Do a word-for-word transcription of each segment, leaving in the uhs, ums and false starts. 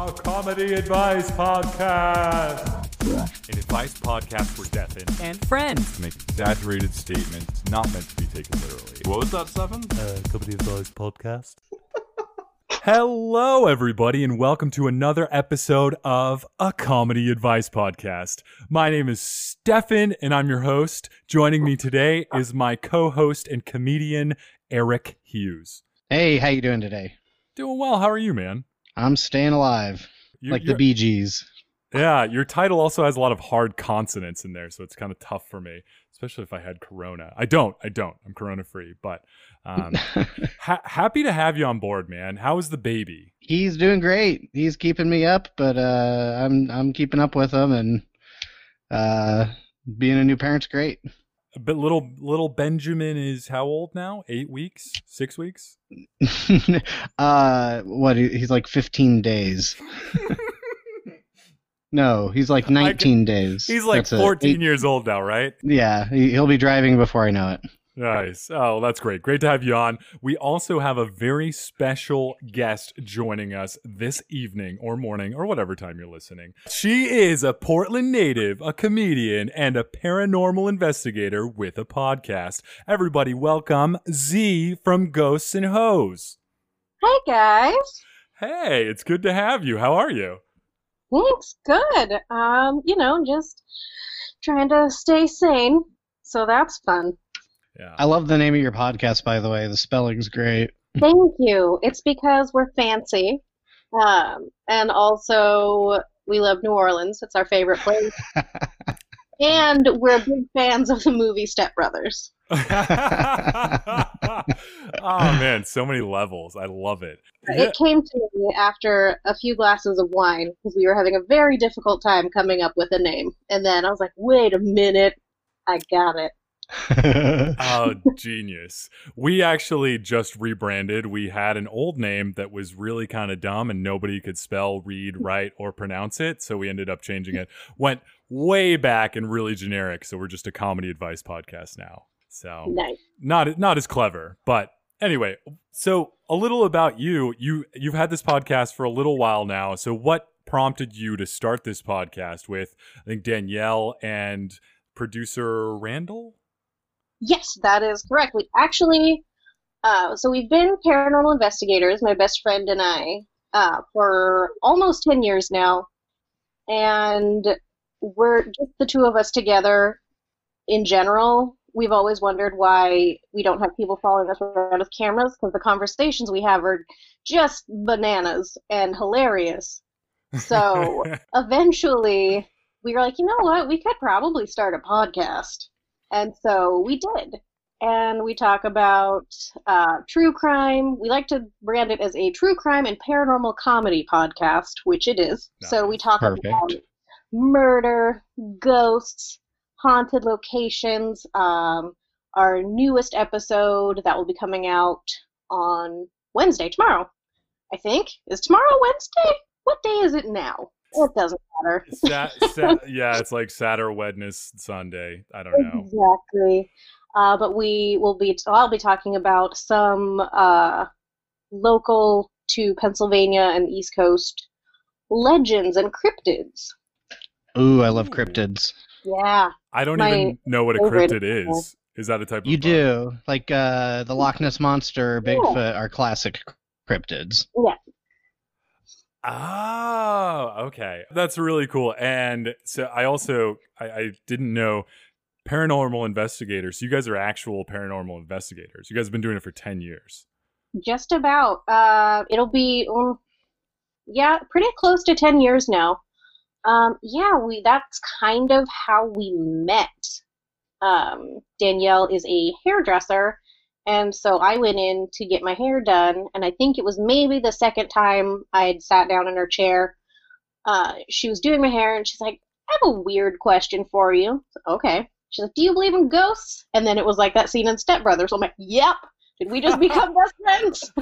A comedy advice podcast. An advice podcast for deafened and friends. to make exaggerated statements not meant to be taken literally. What was that, Seven? Uh, comedy advice podcast. Hello, everybody, and welcome to another episode of A Comedy Advice Podcast. My name is Stefan, and I'm your host. Joining me today is my co-host and comedian, Eric Hughes. Hey, how you doing today? Doing well. How are you, man? I'm staying alive, You- like the you're- Bee Gees. Yeah, your title also has a lot of hard consonants in there, so it's kind of tough for me, especially if I had Corona. I don't. I don't. I'm Corona-free, but um, ha- happy to have you on board, man. How is the baby? He's doing great. He's keeping me up, but uh, I'm I'm keeping up with him, and uh, being a new parent's great. But little little Benjamin is how old now? Eight weeks? Six weeks? uh, what? he- He's like fifteen days. No, he's like nineteen days. He's like That's it. fourteen Eight- years old now, right? Yeah, he- he'll be driving before I know it. Nice. Oh, that's great. Great to have you on. We also have a very special guest joining us this evening or morning or whatever time you're listening. She is a Portland native, a comedian, and a paranormal investigator with a podcast. Everybody welcome Z from Ghosts and Hoes. Hey guys. Hey, it's good to have you. How are you? Thanks. Good. Um, you know, just trying to stay sane. So that's fun. Yeah. I love the name of your podcast, by the way. The spelling's great. Thank you. It's because we're fancy. Um, and also we love New Orleans. It's our favorite place. And we're big fans of the movie Step Brothers. Oh man, so many levels. I love it. It came to me after a few glasses of wine because we were having a very difficult time coming up with a name. And then I was like, wait a minute. I got it. Oh, genius. We actually just rebranded. We had an old name that was really kind of dumb and nobody could spell, read, write, or pronounce it. So we ended up changing it. Went way back and really generic. So we're just a comedy advice podcast now. So Nice. not not as clever, but anyway. So a little about you. You you've had this podcast for a little while now. So what prompted you to start this podcast with, I think, Danielle and producer Randall? Yes, that is correct. We actually, uh, so we've been paranormal investigators, my best friend and I, uh, for almost ten years now. And we're just the two of us together in general. We've always wondered why we don't have people following us around with cameras, because the conversations we have are just bananas and hilarious. So eventually we were like, you know what, we could probably start a podcast. And so we did. And we talk about uh, true crime. We like to brand it as a true crime and paranormal comedy podcast, which it is. So we talk Perfect. about murder, ghosts, haunted locations. Um, our newest episode that will be coming out on Wednesday, tomorrow, I think. Is tomorrow Wednesday? What day is it now? It doesn't matter. Sat, sat, yeah, it's like Saturday, Wednesday, Sunday. I don't know. Exactly. Uh, but we will be, I'll be talking about some uh, local to Pennsylvania and East Coast legends and cryptids. Ooh, I love cryptids. Yeah. I don't My even know what a favorite cryptid animal. is. Is that a type of You bug? do. Like uh, the Loch Ness Monster, Bigfoot are classic cryptids. Yeah. Oh, okay. That's really cool. And so I also, I, I didn't know paranormal investigators. So you guys are actual paranormal investigators. You guys have been doing it for ten years. Just about. Uh, it'll be, um, yeah, pretty close to ten years now. Um, yeah, we. That's kind of how we met. Um, Danielle is a hairdresser, and so I went in to get my hair done, and I think it was maybe the second time I'd sat down in her chair. Uh, she was doing my hair, and she's like, I have a weird question for you. I said, okay. She's like, do you believe in ghosts? And then it was like that scene in Step Brothers. So I'm like, yep. Did we just become best friends?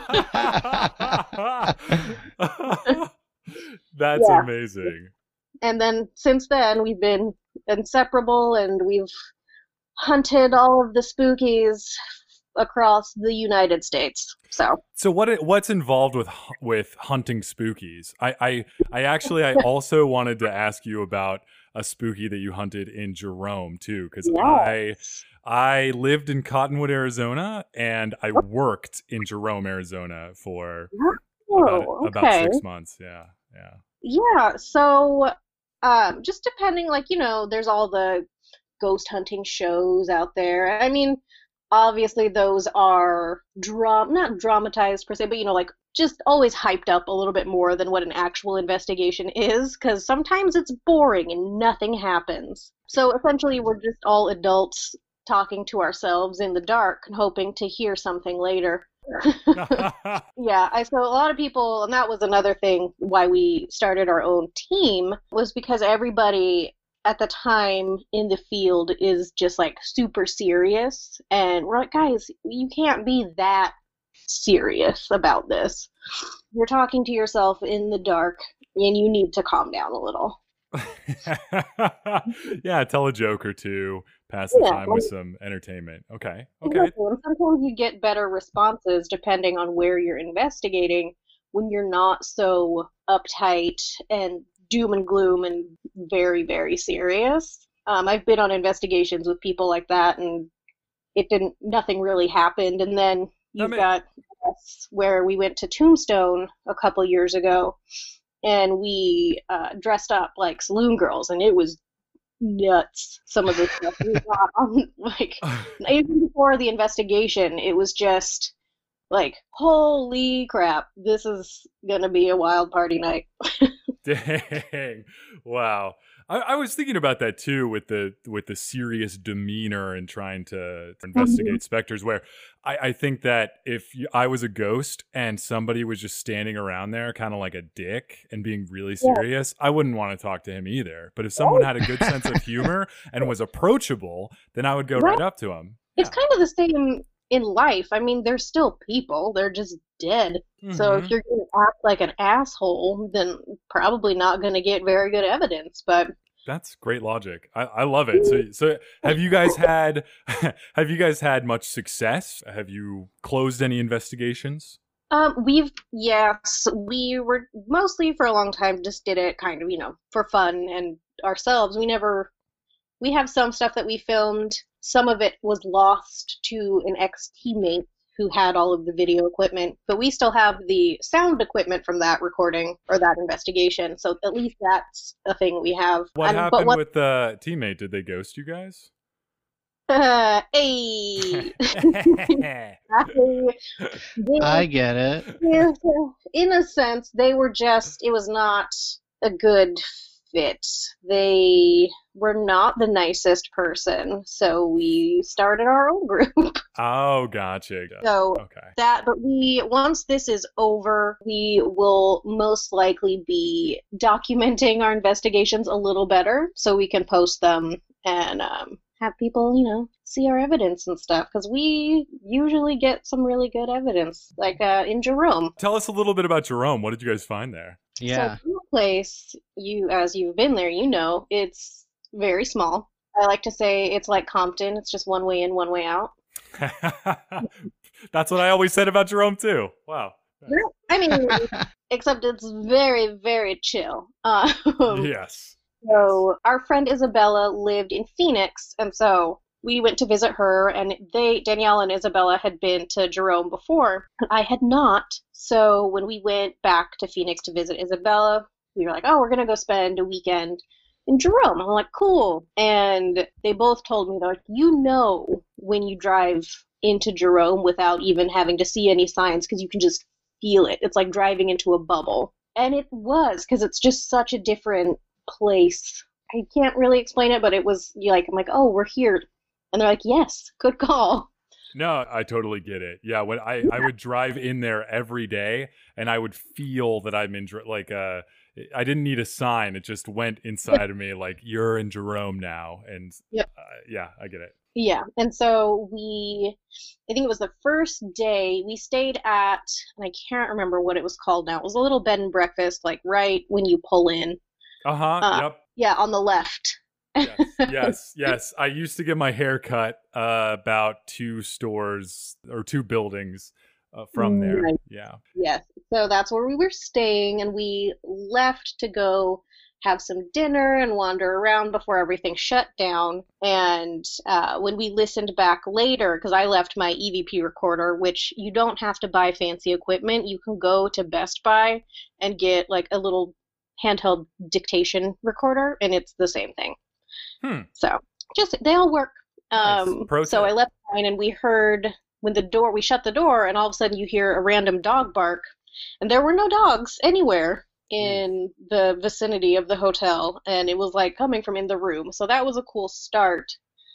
That's Yeah. amazing. And then since then, we've been inseparable, and we've hunted all of the spookies across the United States. So, So what it- what's involved with hu- with hunting spookies? I I, I actually I also wanted to ask you about a spooky that you hunted in Jerome too, because I yes. I lived in Cottonwood, Arizona, and I worked in Jerome, Arizona for about Oh, about okay. six months. Yeah, yeah. Yeah, so um, just depending, like, you know, there's all the ghost hunting shows out there. I mean, obviously those are dram not dramatized per se, but you know, like just always hyped up a little bit more than what an actual investigation is, because sometimes it's boring and nothing happens. So essentially, we're just all adults talking to ourselves in the dark and hoping to hear something later. Yeah, I so a lot of people, and that was another thing why we started our own team, was because everybody at the time in the field is just like super serious, and we're like, guys, you can't be that serious about this. You're talking to yourself in the dark, and you need to calm down a little. Yeah, tell a joke or two, pass the Yeah, time like, with some entertainment. Okay, okay. exactly. And sometimes you get better responses depending on where you're investigating when you're not so uptight and doom and gloom and very, very serious. Um, I've been on investigations with people like that, and it didn't, nothing really happened. And then That you've may, got us where we went to Tombstone a couple years ago, and we uh, dressed up like saloon girls, and it was nuts. Some of the stuff we got on, like, even before the investigation, it was just like, holy crap, this is gonna be a wild party night. dang, wow. I, I was thinking about that too, with the with the serious demeanor and trying to investigate specters. Where I, I think that if you, I was a ghost and somebody was just standing around there, kind of like a dick and being really Yeah. serious, I wouldn't want to talk to him either. But if someone had a good sense of humor and was approachable, then I would go Right. right up to him. It's Yeah. kind of the same in life. I mean, they're still people, they're just dead. So if Mhm. you're going to act like an asshole, then probably not going to get very good evidence. But That's great logic. I, I love it. So, so have you guys had have you guys had much success? Have you closed any investigations? um, we've, yes, we were mostly for a long time just did it kind of, you know, for fun and ourselves. We never, we have some stuff that we filmed. Some of it was lost to an ex-teammate who had all of the video equipment, but we still have the sound equipment from that recording or that investigation. So at least that's a thing we have. What And but happened what? with the teammate? Did they ghost you guys? Uh, hey, they, I get it. yeah, in a sense, they were just. It was not a good fit. They were not the nicest person, so we started our own group. Oh, gotcha. So Okay. that, but we, once this is over, we will most likely be documenting our investigations a little better so we can post them and um, have people, you know, see our evidence and stuff, because we usually get some really good evidence, like uh, in Jerome. Tell us a little bit about Jerome. What did you guys find there? Yeah. So that place, you, as you've been there, you know, it's very small. I like to say it's like Compton. It's just one way in, one way out. That's what I always said about Jerome too. Wow. I mean, except it's very, very chill. Um, Yes. So our friend Isabella lived in Phoenix, and so we went to visit her, and they, Danielle and Isabella, had been to Jerome before. I had not. So when we went back to Phoenix to visit Isabella, we were like, oh, we're going to go spend a weekend in Jerome. I'm like, cool. And they both told me, they're like, you know when you drive into Jerome without even having to see any signs, because you can just feel it. It's like driving into a bubble. And it was, because it's just such a different place. I can't really explain it, but it was like, I'm like, oh, we're here. And they're like, yes, good call. No, I totally get it. Yeah, when I, I would drive in there every day and I would feel that I'm in, Jer- like, uh, I didn't need a sign. It just went inside of me like, you're in Jerome now. And Yep. uh, yeah, I get it. Yeah. And so we, I think it was the first day we stayed at, and I can't remember what it was called now. It was a little bed and breakfast, like right when you pull in. Uh-huh. Uh, Yep. Yeah, on the left. Yes, yes, yes. I used to get my hair cut uh, about two stores or two buildings uh, from there. Nice. Yeah. Yes. So that's where we were staying, and we left to go have some dinner and wander around before everything shut down. And uh, when we listened back later, because I left my E V P recorder, which you don't have to buy fancy equipment. You can go to Best Buy and get like a little handheld dictation recorder, and it's the same thing. Hmm. So just they all work. Nice. Um, Pro so tip. I left mine, and we heard when the door we shut the door, and all of a sudden you hear a random dog bark, and there were no dogs anywhere in the vicinity of the hotel, and it was like coming from in the room. So that was a cool start.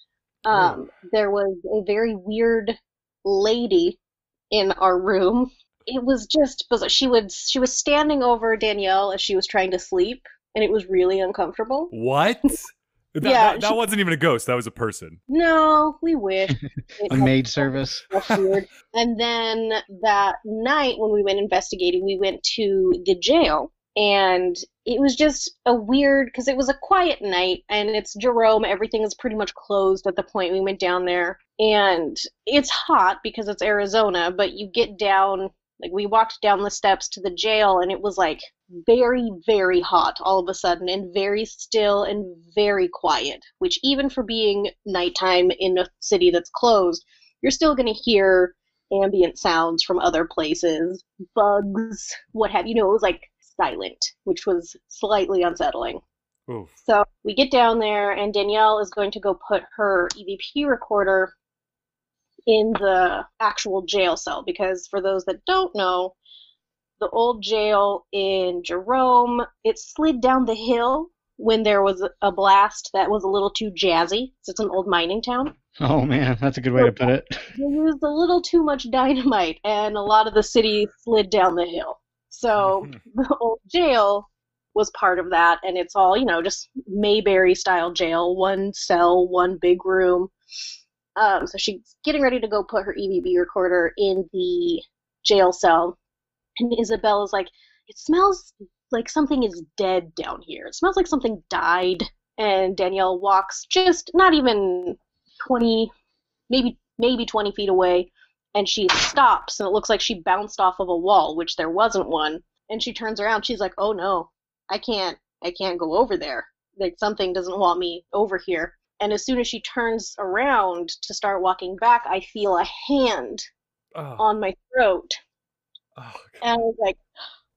Um, there was a very weird lady in our room. It was just bizarre. She would she was standing over Danielle as she was trying to sleep, and it was really uncomfortable. What? That, Yeah, that, that she- wasn't even a ghost. That was a person. No, we wish. It A maid service. was weird. And then that night when we went investigating, we went to the jail, and it was just a weird, because it was a quiet night, and it's Jerome. Everything is pretty much closed at the point we went down there, and it's hot because it's Arizona, but you get down, like we walked down the steps to the jail, and it was like very, very hot all of a sudden, and very still and very quiet, which even for being nighttime in a city that's closed, you're still going to hear ambient sounds from other places, bugs, what have you. Know, it was like silent, which was slightly unsettling. Oof. So we get down there, and Danielle is going to go put her E V P recorder in the actual jail cell, because for those that don't know, the old jail in Jerome, it slid down the hill when there was a blast that was a little too jazzy. It's an old mining town. Oh man, that's a good way to put it. They used a little too much dynamite, and a lot of the city slid down the hill. So the old jail was part of that, and it's all, you know, just Mayberry-style jail, one cell, one big room. Um, so she's getting ready to go put her E V P recorder in the jail cell, and Isabella's like, it smells like something is dead down here. It smells like something died. And Danielle walks just not even twenty, maybe maybe twenty feet away, and she stops, and it looks like she bounced off of a wall, which there wasn't one. And she turns around. She's like, oh no, I can't, I can't go over there. Like something doesn't want me over here. And as soon as she turns around to start walking back, I feel a hand Oh. on my throat. Oh, And I was like,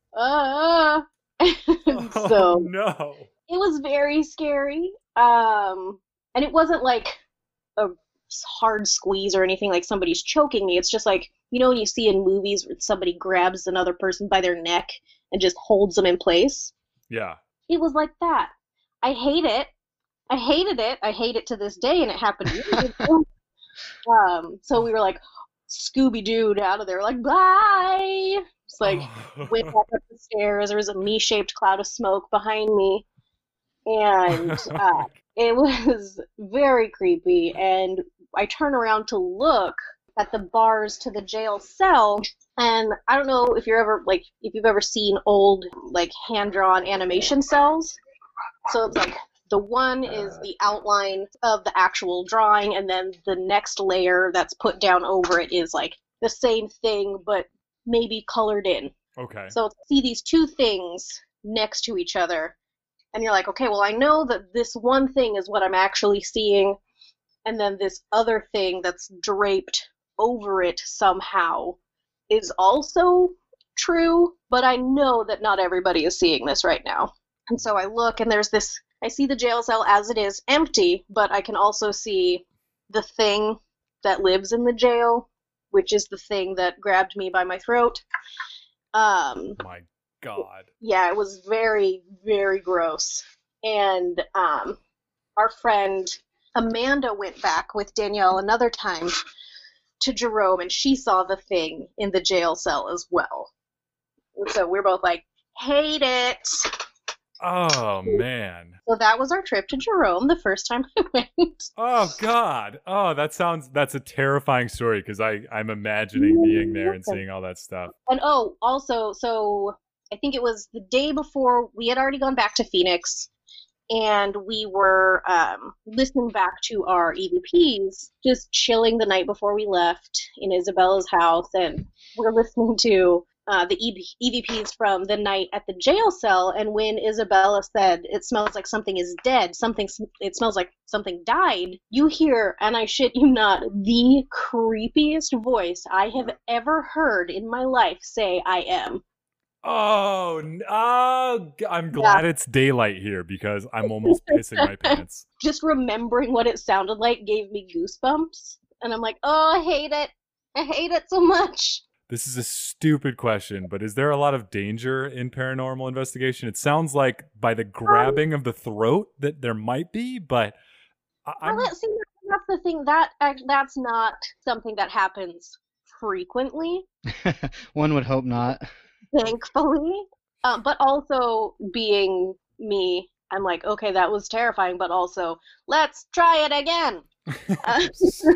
ah. God. So Oh, no. it was very scary. Um, and it wasn't like a hard squeeze or anything like somebody's choking me. It's just like, you know, when you see in movies where somebody grabs another person by their neck and just holds them in place. Yeah. It was like that. I hate it. I hated it. I hate it to this day, and it happened years ago. Um, so we were like, Scooby-Dooed out of there, like, bye! It's like, Oh. went back up the stairs. There was a me-shaped cloud of smoke behind me, and uh, it was very creepy. And I turn around to look at the bars to the jail cell, and I don't know if you're ever like if you've ever seen old like hand-drawn animation cells. So it's like the one is the outline of the actual drawing, and then the next layer that's put down over it is like the same thing, but maybe colored in. Okay. So see these two things next to each other, and you're like, okay, well, I know that this one thing is what I'm actually seeing, and then this other thing that's draped over it somehow is also true, but I know that not everybody is seeing this right now. And so I look, and there's this, I see the jail cell as it is empty, but I can also see the thing that lives in the jail, which is the thing that grabbed me by my throat. Um, My God. yeah, it was very, very gross. And um, our friend Amanda went back with Danielle another time to Jerome, and she saw the thing in the jail cell as well. And so we're both like, hate it. Oh, man. So that was our trip to Jerome the first time I went. Oh, God. Oh, that sounds, that's a terrifying story because I I'm imagining being there and seeing all that stuff. And oh, also, so I think it was the day before we had already gone back to Phoenix, and we were um, listening back to our E V Ps, just chilling the night before we left in Isabella's house, and we're listening to uh, the E V Ps from the night at the jail cell. And when Isabella said, "It smells like something is dead, something, it smells like something died," you hear, and I shit you not, the creepiest voice I have ever heard in my life say, "I am." Oh, n- oh, g- I'm glad it's daylight here because I'm almost pissing my pants. Just remembering what it sounded like gave me goosebumps. And I'm like, oh, I hate it. I hate it so much. This is a stupid question, but is there a lot of danger in paranormal investigation? It sounds like by the grabbing of the throat that there might be, but I- I'm... Well, that, see, that's the thing. That act- that's not something that happens frequently, One would hope not. thankfully. Um, but also being me, I'm like, okay, that was terrifying, but also, let's try it again. Uh,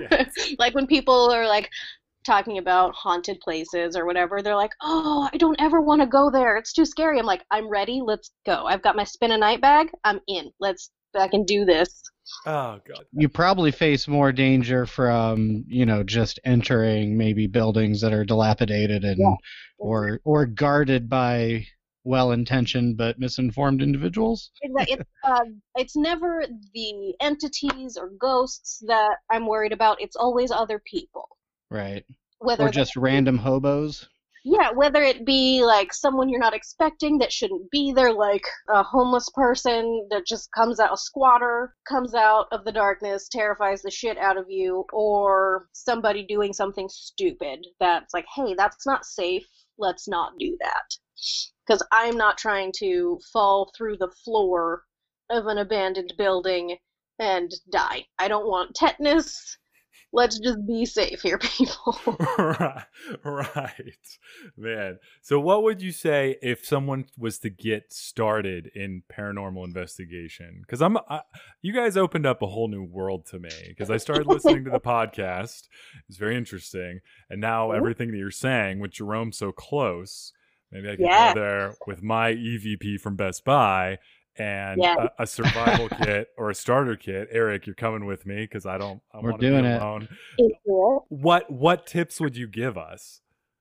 like when people are like talking about haunted places or whatever, they're like, oh, I don't ever want to go there. It's too scary. I'm like, I'm ready. Let's go. I've got my spin a night bag. I'm in. Let's I can do this. Oh, God. You probably face more danger from, you know, just entering maybe buildings that are dilapidated and Yeah. or or guarded by well-intentioned but misinformed individuals. It's, it's, uh, it's never the entities or ghosts that I'm worried about. It's always other people. Right. Whether Or they- just random hobos. Yeah, whether it be like someone you're not expecting that shouldn't be there, like a homeless person that just comes out, a squatter comes out of the darkness, terrifies the shit out of you, or somebody doing something stupid that's like, hey, that's not safe, let's not do that. Because I'm not trying to fall through the floor of an abandoned building and die. I don't want tetanus. Let's just be safe here, people. right, right, man. So, what would you say if someone was to get started in paranormal investigation? Because I'm, I, you guys opened up a whole new world to me. Because I started listening to the podcast, it's very interesting, and now everything that you're saying with Jerome so close, maybe I could Yeah. go there with my E V P from Best Buy. And Yeah. a, a survival kit or a starter kit. Eric, you're coming with me because I don't. I We're want to doing be it. alone. It's cool. What what tips would you give us?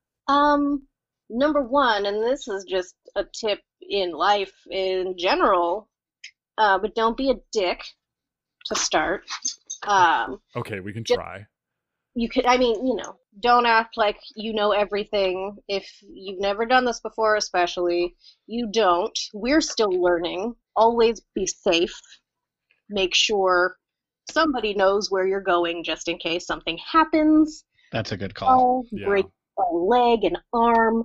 Um, number one, and this is just a tip in life in general, uh, but don't be a dick to start. Um, Okay, we can Just- try. you could, I mean, you know, don't act like you know everything. If you've never done this before, especially, you don't. We're still learning. Always be safe. Make sure somebody knows where you're going just in case something happens. That's a good call. Oh, Yeah. break a leg, an arm.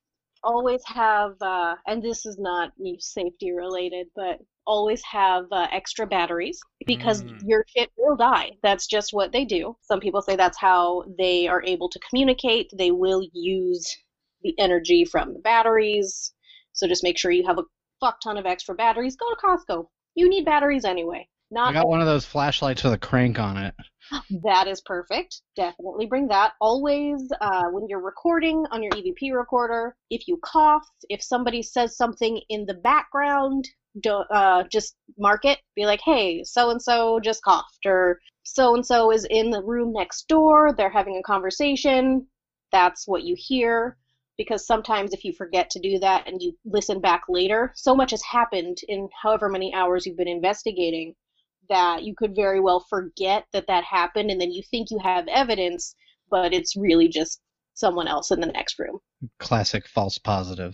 Always have, uh, and this is not you know, safety related, but always have uh, extra batteries because Mm. your shit will die. That's just what they do. Some people say that's how they are able to communicate. They will use the energy from the batteries. So just make sure you have a fuck ton of extra batteries. Go to Costco. You need batteries anyway. I Not got one of those flashlights with a crank on it. That is perfect. Definitely bring that. Always, uh, when you're recording on your E V P recorder, if you cough, if somebody says something in the background, don't, uh, just mark it. Be like, hey, so-and-so just coughed, or so-and-so is in the room next door. They're having a conversation. That's what you hear. Because sometimes if you forget to do that and you listen back later, so much has happened in however many hours you've been investigating that you could very well forget that that happened, and then you think you have evidence, but it's really just someone else in the next room. Classic false positive.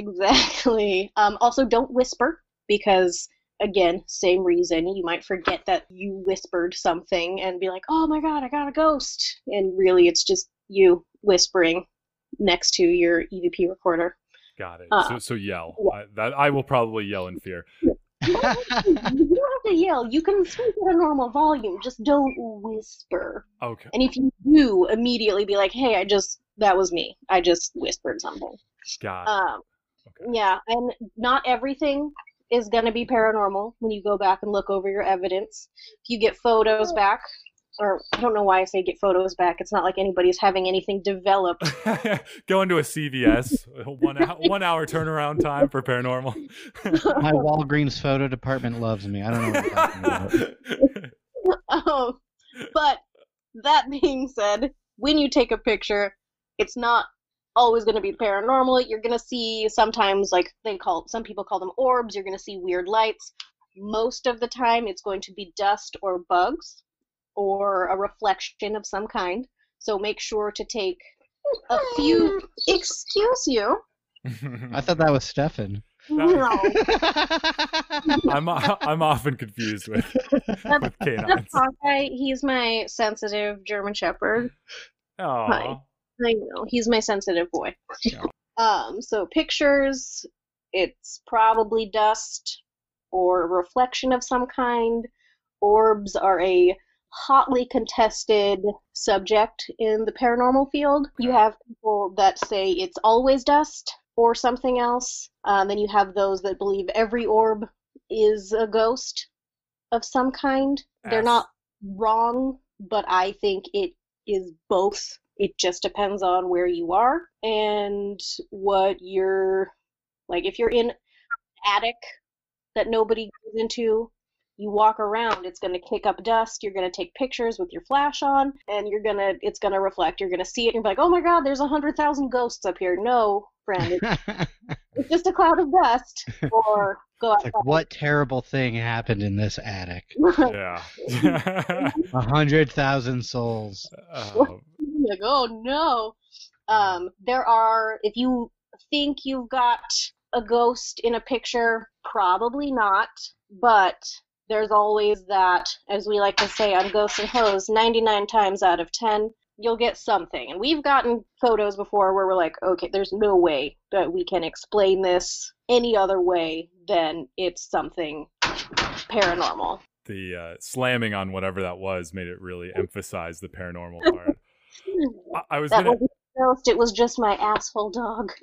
Exactly. Um, also, don't whisper, because, again, same reason. You might forget that you whispered something and be like, oh my god, I got a ghost. And really, it's just you whispering next to your E V P recorder. Got it. Uh, so so yell. yeah. I, that I will probably yell in fear. You don't have to- you don't have to yell. You can speak at a normal volume. Just don't whisper. Okay. And if you do, immediately be like, hey, I just, that was me. I just whispered something. Got it. Um, Okay. yeah, and not everything is going to be paranormal when you go back and look over your evidence. If you get photos back or I don't know why I say get photos back. It's not like anybody's having anything developed. Go into a C V S, one hour, one hour turnaround time for paranormal. My Walgreens photo department loves me. I don't know what you're talking about. um, but that being said, when you take a picture, it's not always going to be paranormal. You're going to see sometimes, like they call, some people call them orbs. You're going to see weird lights. Most of the time, it's going to be dust or bugs or a reflection of some kind. So make sure to take a few. Excuse you. I thought that was Stefan. No. I'm I'm often confused with, with canines. Hawkeye, he's my sensitive German Shepherd. Oh, Hi. I know, he's my sensitive boy. Yeah. Um, so pictures, it's probably dust or a reflection of some kind. Orbs are a hotly contested subject in the paranormal field. You have people that say it's always dust or something else. Um, then you have those that believe every orb is a ghost of some kind. They're Yes. not wrong, but I think it is both. It just depends on where you are and what you're, like, if you're in an attic that nobody goes into, you walk around, it's going to kick up dust, you're going to take pictures with your flash on, and you're going to, it's going to reflect, you're going to see it, and you're like, oh my god, there's a hundred thousand ghosts up here. No, friend, it's, it's just a cloud of dust. Or go outside. Like, what terrible thing happened in this attic? Yeah. A hundred thousand souls. Oh, Like, oh no. Um, there are, if you think you've got a ghost in a picture, probably not, but there's always that, as we like to say on Ghosts and Hoes, ninety-nine times out of ten, you'll get something. And we've gotten photos before where we're like, okay, there's no way that we can explain this any other way than it's something paranormal. the uh, slamming on whatever that was made it really emphasize the paranormal part. I, I was That gonna. wasn't a ghost, it was just my asshole dog.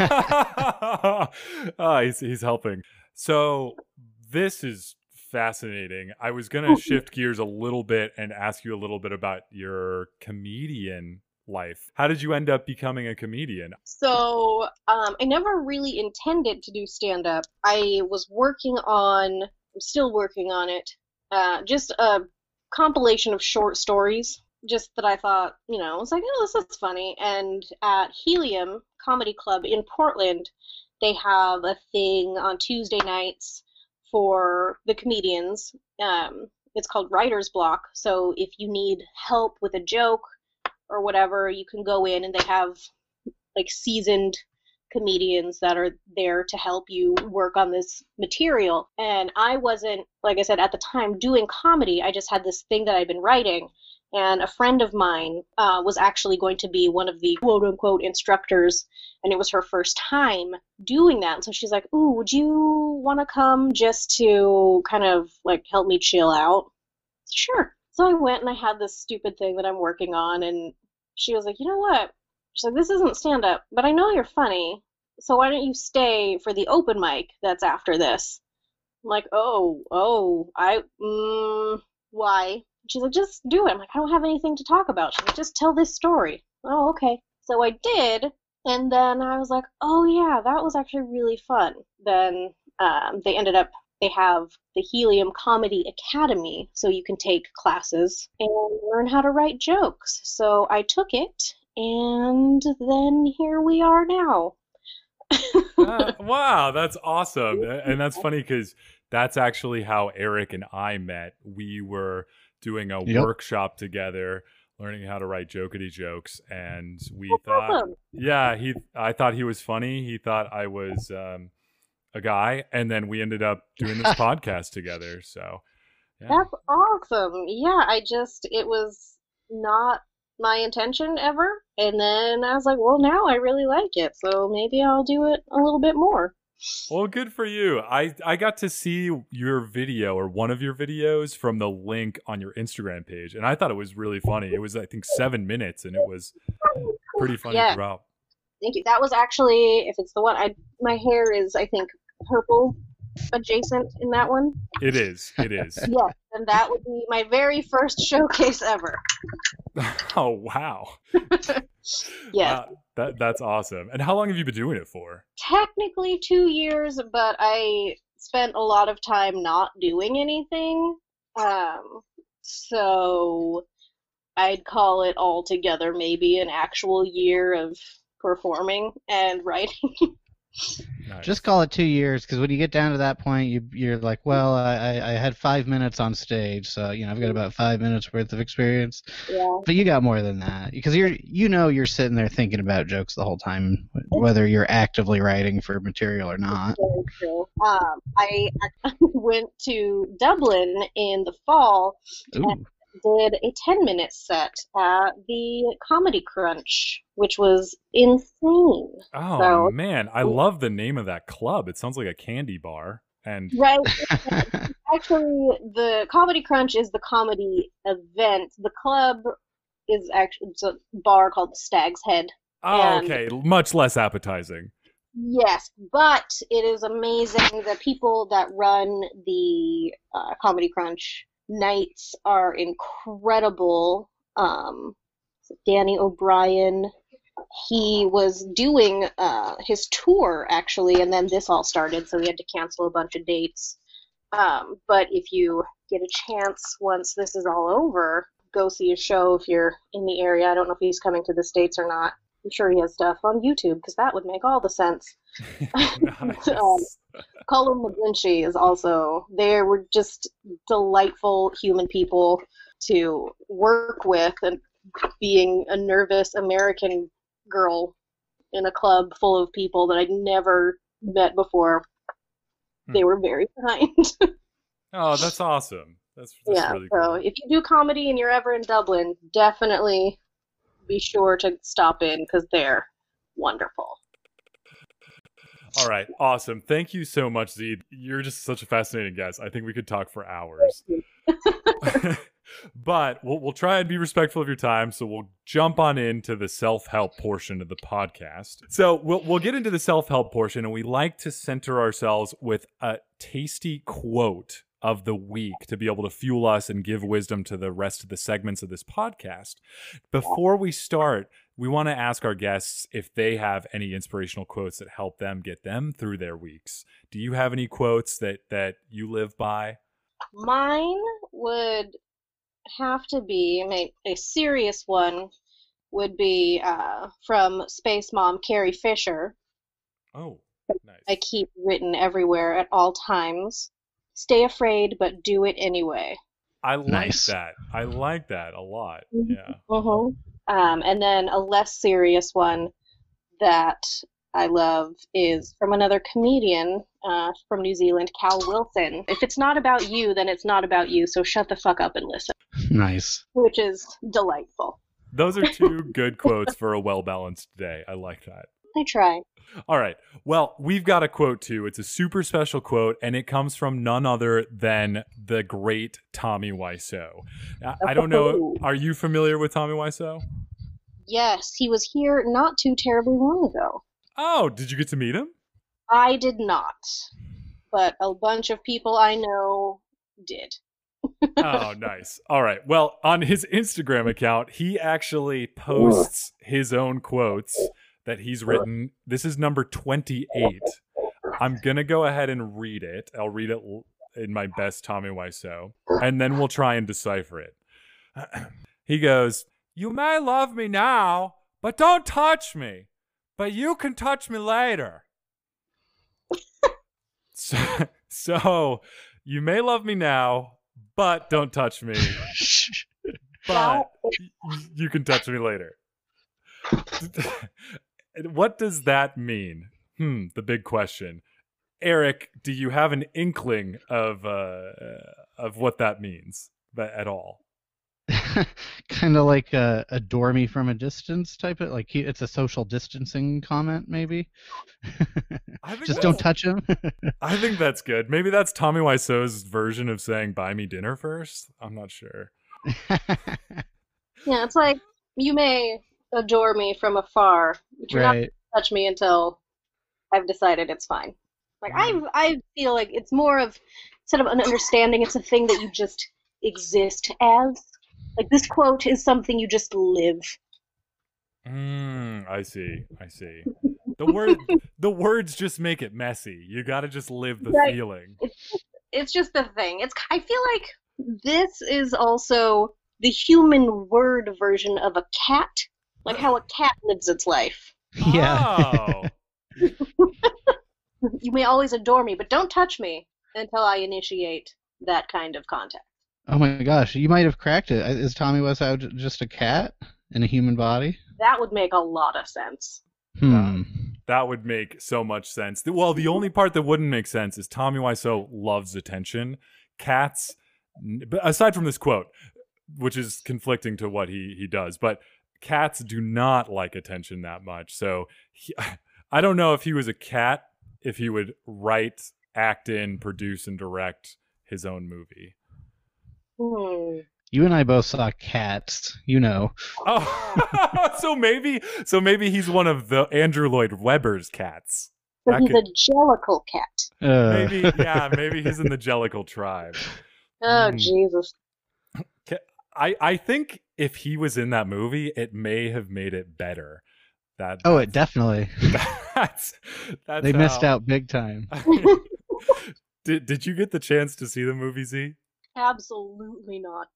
oh, he's he's helping. So this is fascinating. I was gonna shift gears a little bit and ask you a little bit about your comedian life. How did you end up becoming a comedian? So, um, I never really intended to do stand-up. I was working on, I'm still working on it, uh, just a compilation of short stories, just that I thought, you know, I was like, oh, this is funny. And at Helium Comedy Club in Portland, they have a thing on Tuesday nights for the comedians. Um, it's called Writer's Block. So if you need help with a joke or whatever, you can go in and they have like seasoned comedians that are there to help you work on this material. And I wasn't, like I said, at the time doing comedy. I just had this thing that I'd been writing. And a friend of mine uh, was actually going to be one of the quote unquote instructors. And it was her first time doing that. And so she's like, ooh, would you want to come just to kind of like help me chill out? Sure. So I went and I had this stupid thing that I'm working on. And she was like, you know what? She's like, this isn't stand-up, but I know you're funny. So why don't you stay for the open mic that's after this? I'm like, oh, oh, I, mm, why? She's like, just do it. I'm like, I don't have anything to talk about. She's like, just tell this story. Oh, okay. So I did, and then I was like, oh yeah, that was actually really fun. Then um, they ended up, they have the Helium Comedy Academy, so you can take classes and learn how to write jokes. So I took it, and then here we are now. Uh, wow, that's awesome. And that's funny because that's actually how Eric and I met. We were doing a Yep. workshop together, learning how to write jokety jokes, and we That's thought, awesome. yeah, he, I thought he was funny. He thought I was um, a guy, and then we ended up doing this podcast together. So, yeah. That's awesome. Yeah, I just, it was not my intention ever. And then I was like, well, now I really like it. So maybe I'll do it a little bit more. Well, good for you. I, I got to see your video or one of your videos from the link on your Instagram page, and I thought it was really funny. It was, I think, seven minutes, and it was pretty funny Yeah. throughout. Thank you. That was actually, if it's the one, I my hair is, I think, purple adjacent in that one. It is. It is. Yeah, and that would be my very first showcase ever. Oh, wow. Yes. Uh, that that's awesome. And how long have you been doing it for? Technically two years, but I spent a lot of time not doing anything. Um, so I'd call it all together maybe an actual year of performing and writing. Nice. Just call it two years, because when you get down to that point, you, you're like, well, I, I I had five minutes on stage, so you know I've got about five minutes worth of experience. Yeah. But you got more than that, because you're you know you're sitting there thinking about jokes the whole time, whether you're actively writing for material or not. Very true. Um, I actually went to Dublin in the fall Ooh. and did a ten-minute set at the Comedy Crunch, which was insane. Oh, So- man. I love the name of that club. It sounds like a candy bar. And Right. Actually, the Comedy Crunch is the comedy event. The club is actually it's a bar called the Stag's Head. oh, and- okay. Much less appetizing. Yes, but it is amazing. The people that run the uh, Comedy Crunch nights are incredible. Um, Danny O'Brien, he was doing uh, his tour actually, and then this all started, so he had to cancel a bunch of dates. Um, but if you get a chance once this is all over, go see a show if you're in the area. I don't know if he's coming to the States or not. I'm sure he has stuff on YouTube because that would make all the sense. Nice. um, Colin McGlinchey is also, they were just delightful human people to work with, and being a nervous American girl in a club full of people that I'd never met before, they were very kind. Oh, that's awesome. That's, that's yeah, really so cool. if you do comedy and you're ever in Dublin, definitely be sure to stop in because they're wonderful. All right. Awesome. Thank you so much, Zee. You're just such a fascinating guest. I think we could talk for hours. But we'll, we'll try and be respectful of your time, so we'll jump on into the self-help portion of the podcast. So we'll we'll get into the self-help portion, and we like to center ourselves with a tasty quote of the week to be able to fuel us and give wisdom to the rest of the segments of this podcast. Before we start, we want to ask our guests if they have any inspirational quotes that help them get them through their weeks. Do you have any quotes that that you live by? Mine would have to be my, a serious one would be uh, from Space Mom Carrie Fisher. Oh, nice. I keep written everywhere at all times. Stay afraid, but do it anyway. I like Nice. that. I like that a lot. Mhm. Yeah. Mm-hmm. Um, and then a less serious one that I love is from another comedian uh, from New Zealand, Cal Wilson. If it's not about you, then it's not about you, so shut the fuck up and listen, Nice. which is delightful. Those are two good quotes for a well-balanced day. I like that. I try. All right. Well, we've got a quote too. It's a super special quote, and it comes from none other than the great Tommy Wiseau. I, I don't know. Are you familiar with Tommy Wiseau? Yes, he was here not too terribly long ago. Oh, did you get to meet him? I did not, but a bunch of people I know did. Oh, nice. All right. Well, on his Instagram account, he actually posts his own quotes that he's written. This is number twenty-eight. I'm going to go ahead and read it. I'll read it l- in my best Tommy Wiseau, and then we'll try and decipher it. He goes, "You may love me now, but don't touch me. But you can touch me later." so, so, you may love me now, but don't touch me. But y- you can touch me later. What does that mean? Hmm, the big question. Eric, do you have an inkling of uh, of what that means but at all? Kind of like a, a "adore me from a distance" type of, like he, it's a social distancing comment, maybe. I think Just that's- don't touch him. I think that's good. Maybe that's Tommy Wiseau's version of saying "buy me dinner first." I'm not sure. Yeah, it's like, you may adore me from afar, but you're not Right. going to touch me until I've decided it's fine. Like, I I feel like it's more of, instead of an understanding, it's a thing that you just exist as. Like, this quote is something you just live. Mm, I see. I see. The word, the words just make it messy. You got to just live the Right. feeling. It's, it's just the thing. It's. I feel like this is also the human word version of a cat. Like how a cat lives its life. Yeah. Oh. You may always adore me, but don't touch me until I initiate that kind of contact. Oh my gosh, you might have cracked it. Is Tommy Wiseau j- just a cat in a human body? That would make a lot of sense. Hmm. That would make so much sense. Well, the only part that wouldn't make sense is Tommy Wiseau loves attention. Cats, but aside from this quote, which is conflicting to what he he does, but cats do not like attention that much. So he, I don't know if he was a cat, if he would write, act in, produce, and direct his own movie. Hmm. You and I both saw Cats, you know. Oh, so maybe, so maybe he's one of the Andrew Lloyd Webber's cats. So That he's could- a jellicle cat. Uh, Maybe, yeah, maybe he's in the Jellicle tribe. Oh, Hmm. Jesus. I, I think if he was in that movie, it may have made it better. That Oh, it definitely. that's, that's They missed how- out big time. did Did you get the chance to see the movie, Z? Absolutely not.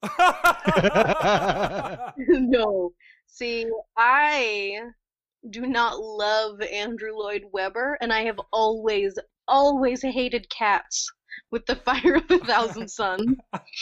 No. See, I do not love Andrew Lloyd Webber, and I have always, always hated cats with the fire of a thousand suns.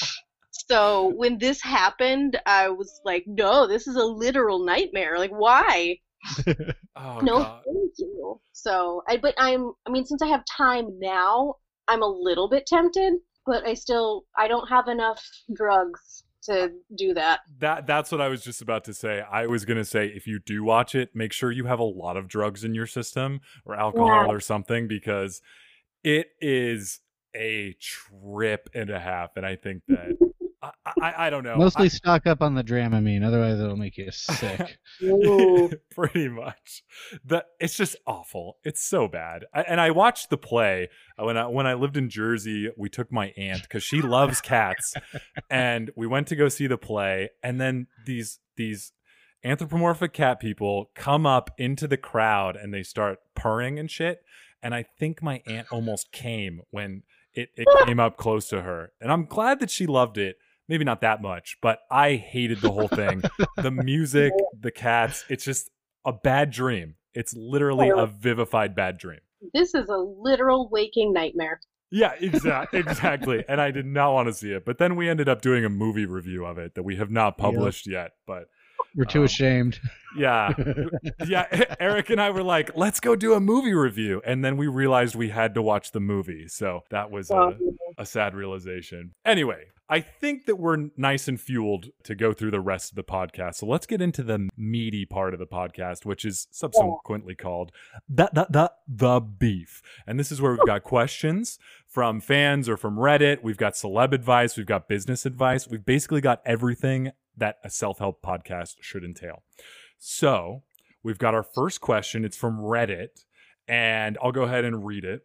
So when this happened, I was like, no, this is a literal nightmare. Like, why? Oh No, God. thank you. So, I but I'm, I mean, since I have time now, I'm a little bit tempted, but I still, I don't have enough drugs to do that. That that's what I was just about to say. I was gonna say if you do watch it, make sure you have a lot of drugs in your system or alcohol Yeah. or something because it is a trip and a half. And I think that I, I, I don't know. Mostly stock up on the Dramamine, otherwise it'll make you sick. Ooh. Pretty much. The it's just awful. It's so bad. I, and I watched the play uh, when I when I lived in Jersey. We took my aunt because she loves cats, and we went to go see the play. And then these these anthropomorphic cat people come up into the crowd and they start purring and shit. And I think my aunt almost came when it, it came up close to her. And I'm glad that she loved it. Maybe not that much, but I hated the whole thing. The music, the cats, it's just a bad dream. It's literally a vivified bad dream. This is a literal waking nightmare. Yeah, exactly, exactly. And I did not want to see it. But then we ended up doing a movie review of it that we have not published yet. But We're too Um, ashamed. yeah, yeah. Eric and I were like, let's go do a movie review. And then we realized we had to watch the movie. So that was a, a sad realization. Anyway, I think that we're nice and fueled to go through the rest of the podcast. So let's get into the meaty part of the podcast, which is subsequently called the, the, the, the beef. And this is where we've got questions from fans or from Reddit. We've got celeb advice. We've got business advice. We've basically got everything that a self-help podcast should entail. So we've got our first question. It's from Reddit, and I'll go ahead and read it.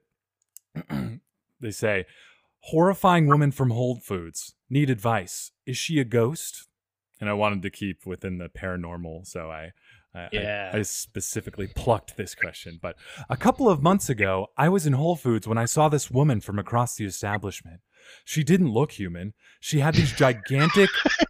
They say, horrifying woman from Whole Foods. Need advice. Is she a ghost? And I wanted to keep within the paranormal, so I, I, Yeah. I, I specifically plucked this question. But a couple of months ago, I was in Whole Foods when I saw this woman from across the establishment. She didn't look human. She had these gigantic...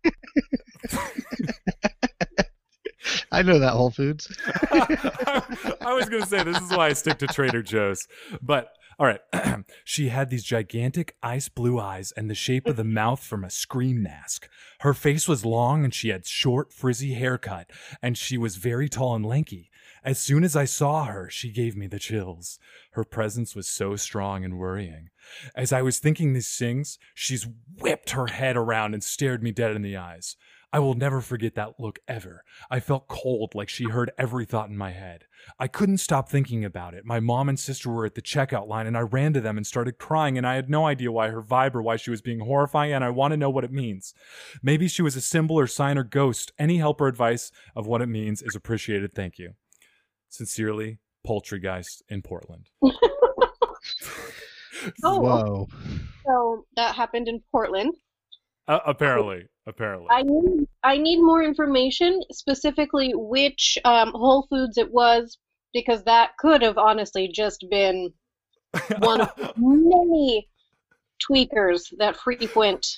I know that Whole Foods. I was going to say, this is why I stick to Trader Joe's. But, all right. She had these gigantic ice blue eyes and the shape of the mouth from a Scream mask. Her face was long and she had short, frizzy haircut, and she was very tall and lanky. As soon as I saw her, she gave me the chills. Her presence was so strong and worrying. As I was thinking these things, she's whipped her head around and stared me dead in the eyes. I will never forget that look ever. I felt cold, like she heard every thought in my head. I couldn't stop thinking about it. My mom and sister were at the checkout line, and I ran to them and started crying, and I had no idea why her vibe or why she was being horrifying, and I want to know what it means. Maybe she was a symbol or sign or ghost. Any help or advice of what it means is appreciated. Thank you. Sincerely, Poultrygeist in Portland. Oh, Whoa. so that happened in Portland. Uh, apparently, apparently. I need I need more information, specifically which um, Whole Foods it was, because that could have honestly just been one of many tweakers that frequent.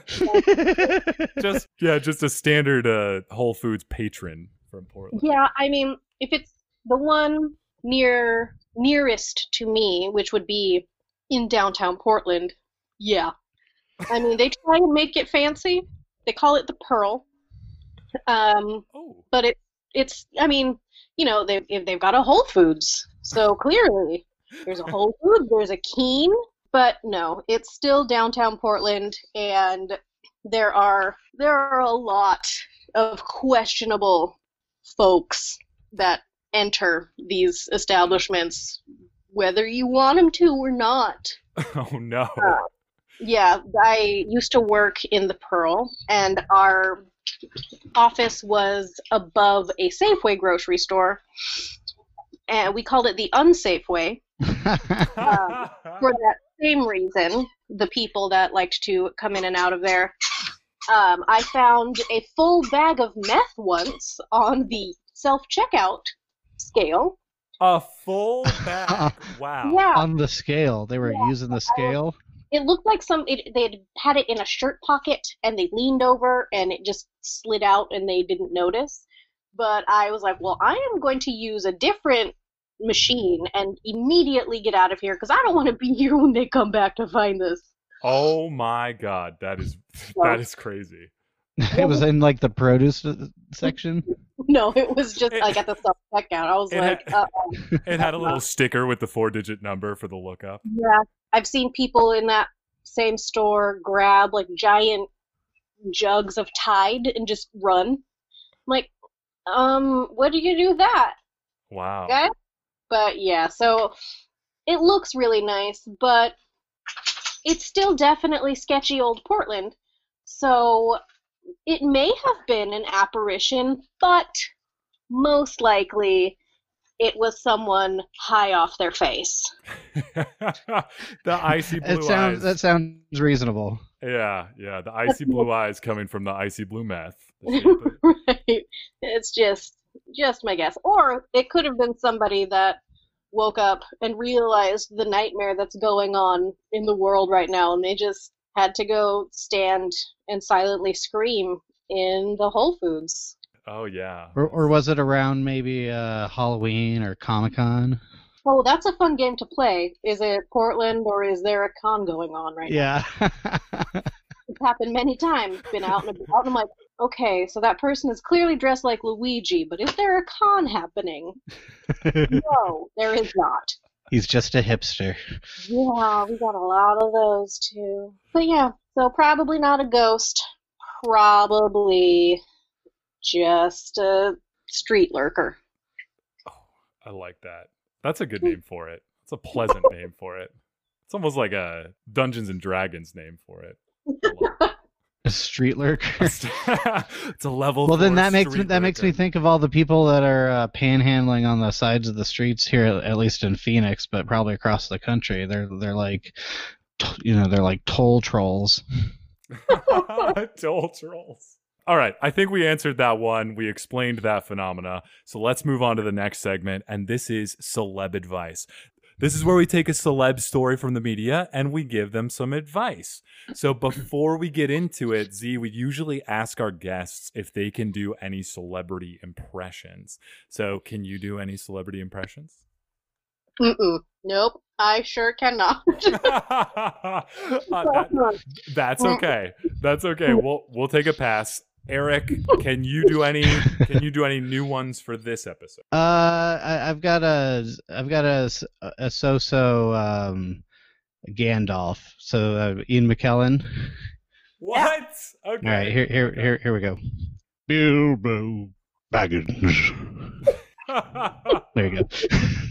just yeah, just a standard uh, Whole Foods patron from Portland. Yeah, I mean, if it's the one near nearest to me, which would be in downtown Portland, yeah. I mean, they try and make it fancy. They call it the Pearl. Um, oh. But it it's I mean, you know, they if they've got a Whole Foods, so clearly there's a Whole Foods, there's a Keen, but no, it's still downtown Portland, and there are there are a lot of questionable folks that enter these establishments, whether you want them to or not. Oh no. Uh, yeah, I used to work in the Pearl, and our office was above a Safeway grocery store, and we called it the Unsafe Way. uh, for that same reason, the people that liked to come in and out of there. Um, I found a full bag of meth once on the self-checkout scale. A full bag. Wow. Yeah. On the scale. They were Yeah. using the scale. It looked like some. It, they had had it in a shirt pocket, and they leaned over, and it just slid out, and they didn't notice. But I was like, well, I am going to use a different machine and immediately get out of here, because I don't want to be here when they come back to find this. Oh my god, that is that is crazy. It was in like the produce section. No, it was just It- like at the self checkout. I was it like, had- uh-oh. It had a little sticker with the four-digit number for the lookup. Yeah, I've seen people in that same store grab like giant jugs of Tide and just run. I'm like, um, what do you do with that, Wow. guys? But yeah, so it looks really nice, but it's still definitely sketchy old Portland. So it may have been an apparition, but most likely it was someone high off their face. The icy blue It sounds eyes. that sounds reasonable. Yeah, yeah. The icy blue eyes coming from the icy blue meth. Right. It's just just my guess. Or it could have been somebody that woke up and realized the nightmare that's going on in the world right now, and they just had to go stand and silently scream in the Whole Foods. Oh yeah. Or, or was it around maybe uh, Halloween or Comic Con? Oh, that's a fun game to play. Is it Portland, or is there a con going on right Yeah. now? It's happened many times. Been out and about, and I'm like, okay, so that person is clearly dressed like Luigi, but is there a con happening? No, there is not. He's just a hipster. Yeah, we got a lot of those too. But yeah, so probably not a ghost. Probably just a street lurker. Oh, I like that. That's a good name for it. It's a pleasant name for it. It's almost like a Dungeons and Dragons name for it. A street lurker. It's a level. Well, then four that makes me, street that makes me lurker. think of all the people that are uh, panhandling on the sides of the streets here, at least in Phoenix, but probably across the country. They're they're like, t- you know, they're like toll trolls. Toll trolls. All right, I think we answered that one. We explained that phenomena. So let's move on to the next segment, and this is celeb advice. This is where we take a celeb story from the media and we give them some advice. So before we get into it, Z, we usually ask our guests if they can do any celebrity impressions. So can you do any celebrity impressions? Mm-mm. Nope, I sure cannot. Uh, that- that's okay. That's okay. We'll we'll take a pass. Eric, can you do any can you do any new ones for this episode? Uh, I, I've got a I've got a s- a so-so um, Gandalf. So uh, Ian McKellen. What? Okay. All right, here here here here we go. Bilbo Baggins. There you go.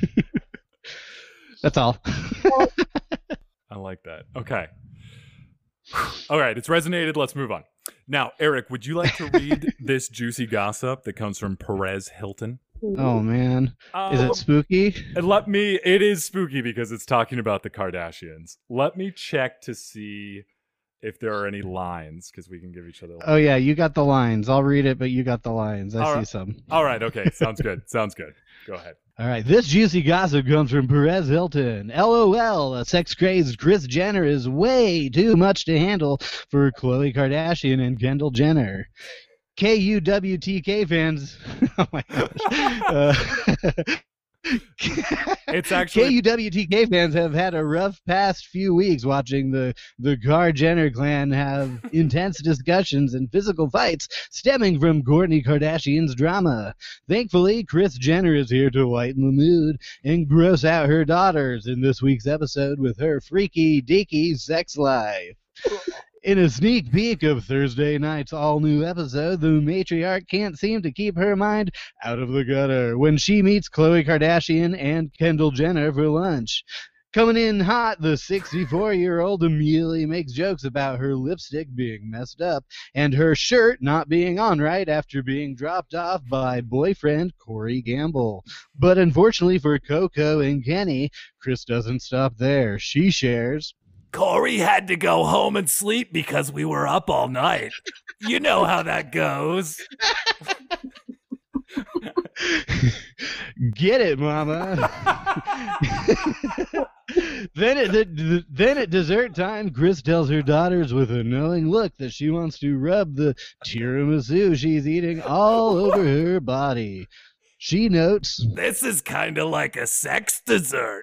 That's all. I like that. Okay. All right, it's resonated. Let's move on. Now, Eric, would you like to read this juicy gossip that comes from Perez Hilton? Oh man, is Um, it spooky? And let me, it is spooky because it's talking about the Kardashians. Let me check to see if there are any lines, because we can give each other lines. Oh yeah, you got the lines. I'll read it, but you got the lines. I All see right. some. All right, okay, sounds good. Sounds good. Go ahead. All right, this juicy gossip comes from Perez Hilton. LOL, a sex-crazed Kris Jenner is way too much to handle for Khloe Kardashian and Kendall Jenner. K U W T K fans, oh my gosh. Uh, It's actually K U W T K fans have had a rough past few weeks watching the, the Kar Jenner clan have intense discussions and physical fights stemming from Kourtney Kardashian's drama. Thankfully, Kris Jenner is here to lighten the mood and gross out her daughters in this week's episode with her freaky, deaky sex life. In a sneak peek of Thursday night's all-new episode, the matriarch can't seem to keep her mind out of the gutter when she meets Khloe Kardashian and Kendall Jenner for lunch. Coming in hot, the sixty-four-year-old immediately makes jokes about her lipstick being messed up and her shirt not being on right after being dropped off by boyfriend Corey Gamble. But unfortunately for Coco and Kenny, Kris doesn't stop there. She shares, Corey had to go home and sleep because we were up all night. You know how that goes. Get it, mama. Then at the, then at dessert time, Kris tells her daughters with a knowing look that she wants to rub the tiramisu she's eating all over her body. She notes, This is kind of like a sex dessert.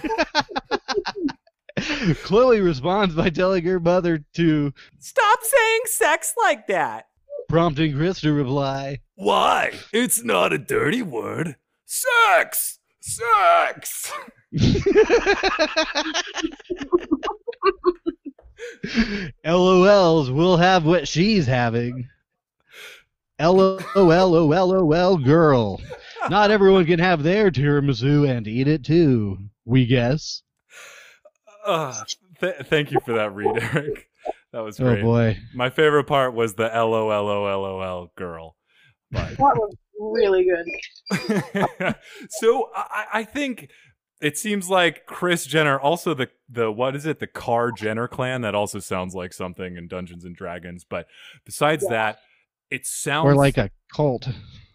Khloe responds by telling her mother to, Stop saying sex like that. prompting Kris to reply, Why? It's not a dirty word. Sex! Sex! LOLs, we'll have what she's having. LOLOLOL, girl. Not everyone can have their tiramisu and eat it too, we guess. Uh, th- thank you for that read, Eric. That was Oh great. boy. My favorite part was the L O L O L O L girl. But That was really good. so I, I think it seems like Kris Jenner, also the the what is it, the Kar Jenner clan, that also sounds like something in Dungeons and Dragons. But besides Yeah. that, it sounds Or like a cult.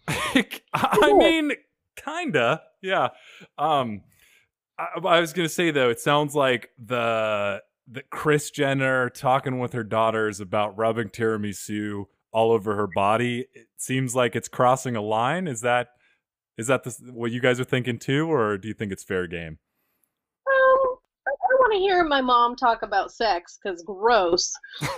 I mean, kinda, yeah. Um, I, I was gonna say though, it sounds like the the Kris Jenner talking with her daughters about rubbing tiramisu all over her body. It seems like it's crossing a line. Is that is that the, what you guys are thinking too, or do you think it's fair game? Um, I, I want to hear my mom talk about sex because gross.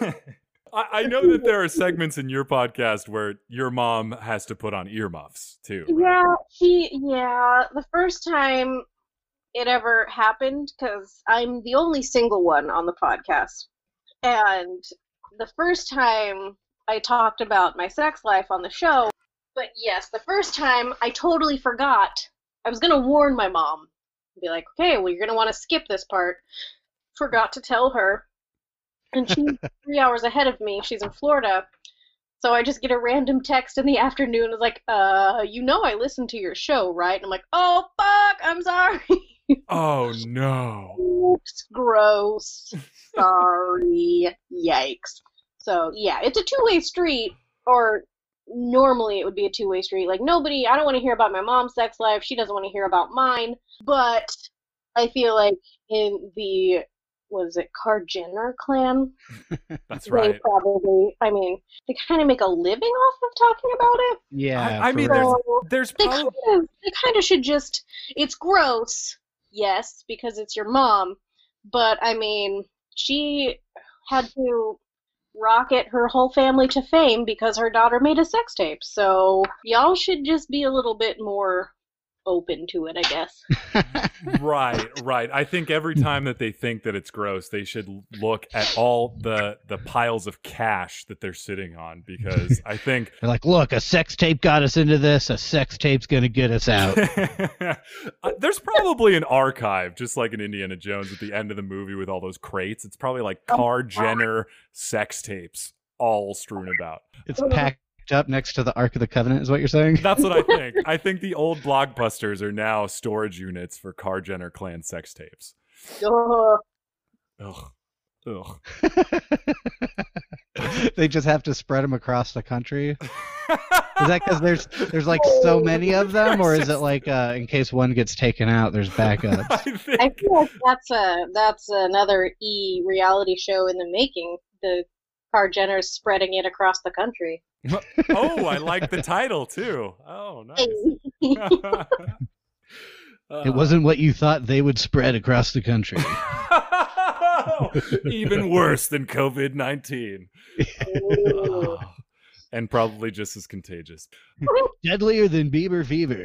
I, I know that there are segments in your podcast where your mom has to put on earmuffs too. Right? Yeah, she. Yeah, the first time it ever happened, because I'm the only single one on the podcast, and the first time I talked about my sex life on the show. But yes, the first time I totally forgot. I was gonna warn my mom, be like, "Okay, well, you're gonna want to skip this part." Forgot to tell her, and she's three hours ahead of me. She's in Florida. So I just get a random text in the afternoon. It's like, uh, you know I listened to your show, right? And I'm like, oh, fuck, I'm sorry. Oh no. Oops, gross. Sorry. Yikes. So, yeah, it's a two-way street, or normally it would be a two-way street. Like, nobody, I don't want to hear about my mom's sex life. She doesn't want to hear about mine. But I feel like in the, what is it, Kar Jenner clan? That's They right. probably, I mean, they kind of make a living off of talking about it. Yeah. I, I for mean, real. there's So there's they kind probably of, they kind of should just, it's gross, yes, because it's your mom, but I mean, she had to rocket her whole family to fame because her daughter made a sex tape, so y'all should just be a little bit more open to it, I guess. right, right. I think every time that they think that it's gross, they should look at all the the piles of cash that they're sitting on, because I think They're like, look, a sex tape got us into this. A sex tape's going to get us out. Uh, there's probably an archive, just like in Indiana Jones at the end of the movie with all those crates. It's probably like Kar Jenner sex tapes all strewn about. It's packed up next to the Ark of the Covenant, is what you're saying? That's what I think. I think the old blockbusters are now storage units for Kar Jenner clan sex tapes. Ugh. Ugh. Ugh. They just have to spread them across the country. Is that because there's there's like so many of them, or is it like uh, in case one gets taken out, there's backups? I think, I feel like that's a that's another E reality show in the making. The Kar Jenners spreading it across the country. oh, I like the title too. Oh, nice. Uh, It wasn't what you thought they would spread across the country. even worse than COVID nineteen. Oh, and probably just as contagious. Deadlier than Bieber fever.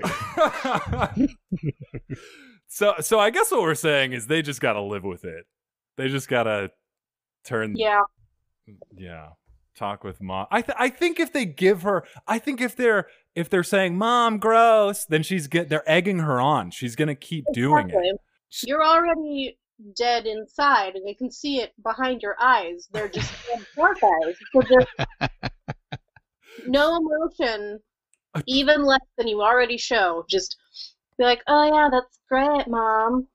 so, so I guess what we're saying is they just got to live with it. They just got to turn. Yeah. Yeah. Talk with mom. I th- I think if they give her, I think if they're if they're saying mom gross, then she's get they're egging her on. She's gonna keep doing Exactly. it. You're already dead inside, and they can see it behind your eyes. They're just dead dark eyes. So there's no emotion, even less than you already show. Just be like, oh yeah, that's great, mom.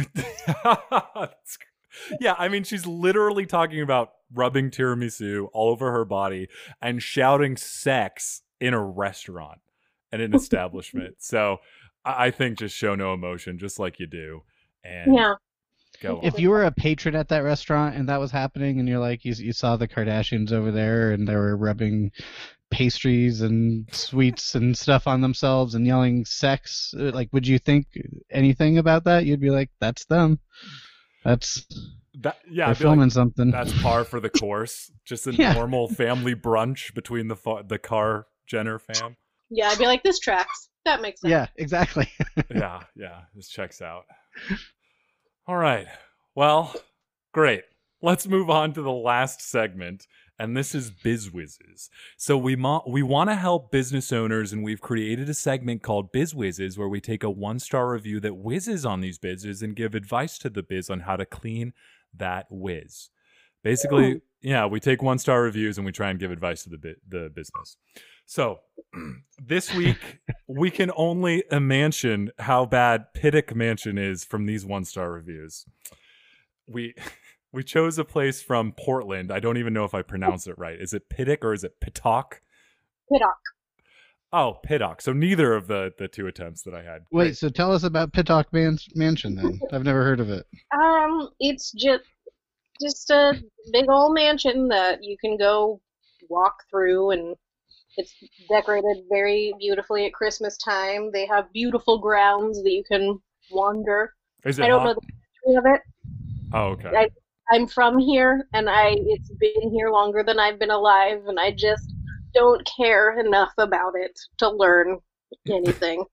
That's- yeah, I mean, she's literally talking about rubbing tiramisu all over her body and shouting sex in a restaurant and an establishment. So I I think just show no emotion, just like you do. And Yeah. go on. If you were a patron at that restaurant and that was happening, and you're like, you, you saw the Kardashians over there and they were rubbing pastries and sweets and stuff on themselves and yelling sex, like, would you think anything about that? You'd be like, that's them. That's That, yeah, they're I'd be like, filming something. that's par for the course. Just a Yeah. normal family brunch between the fa- the Kar Jenner fam. Yeah, I'd be like, this tracks. That makes sense. Yeah, exactly. Yeah, yeah, this checks out. All right. Well, great. Let's move on to the last segment, and this is BizWhizzes. So we mo- we want to help business owners, and we've created a segment called BizWhizzes where we take a one-star review that whizzes on these bizzes and give advice to the biz on how to clean that whiz. Basically, yeah, we take one-star reviews and we try and give advice to the bi- the business. So this week, we can only imagine how bad Pittock Mansion is from these one-star reviews. We we chose a place from Portland. I don't even know if I pronounce it right. Is it Pittock or is it Pittock? Pittock. Oh, Pittock. So neither of the, the two attempts that I had. Wait, so tell us about Pittock Man- Mansion then. I've never heard of it. Um, it's just just a big old mansion that you can go walk through, and it's decorated very beautifully at Christmas time. They have beautiful grounds that you can wander. Is it I don't hot? know the history of it. Oh, okay. I, I'm from here, and I it's been here longer than I've been alive, and I just don't care enough about it to learn anything.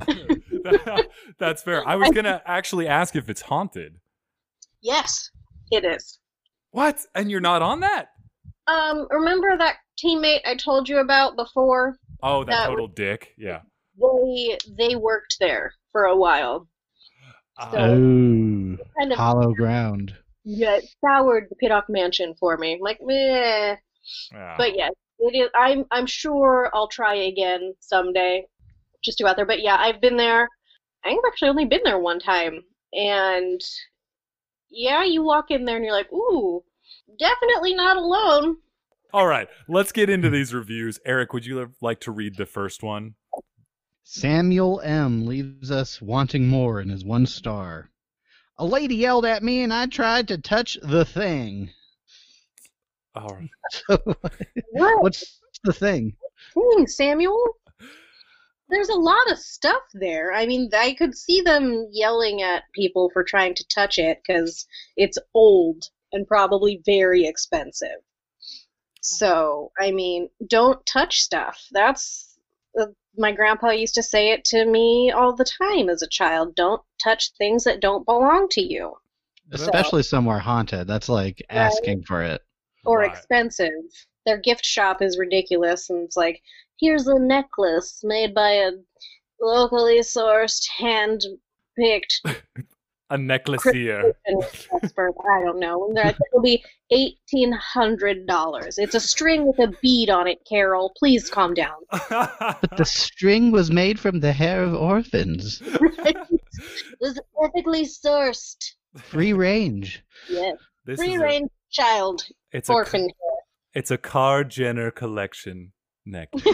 That's fair. I was going to actually ask if it's haunted. Yes, it is. What? And you're not on that? Um, remember that teammate I told you about before? Oh, that, That total dick. Yeah. They they worked there for a while. Uh, So- Oh, Kind of hollow ground. yeah, it soured the Pittock Mansion for me. Like, meh. yeah. But yeah, it is. I'm I'm sure I'll try again someday, just to go out there. But yeah, I've been there. I've actually only been there one time, and yeah, you walk in there and you're like, ooh, definitely not alone. All right. Let's get into these reviews. Eric, would you like to read the first one? Samuel M. leaves us wanting more in his one star. A lady yelled at me and I tried to touch the thing. All right. So, What? what's the thing? Dang, Samuel? There's a lot of stuff there. I mean, I could see them yelling at people for trying to touch it because it's old and probably very expensive. So, I mean, don't touch stuff. That's uh, my grandpa used to say it to me all the time as a child. Don't touch things that don't belong to you Especially somewhere haunted. That's like asking for it. or Right. expensive. Their gift shop is ridiculous, and it's like, here's a necklace made by a locally sourced, hand-picked A necklacier. expert. I don't know. And they're like, it'll be eighteen hundred dollars. It's a string with a bead on it, Carol. Please calm down. But the string was made from the hair of orphans. It was ethically sourced. Free range. Yes. This is Free a- range child it's a orphan. It's a Carl Jenner collection necklace.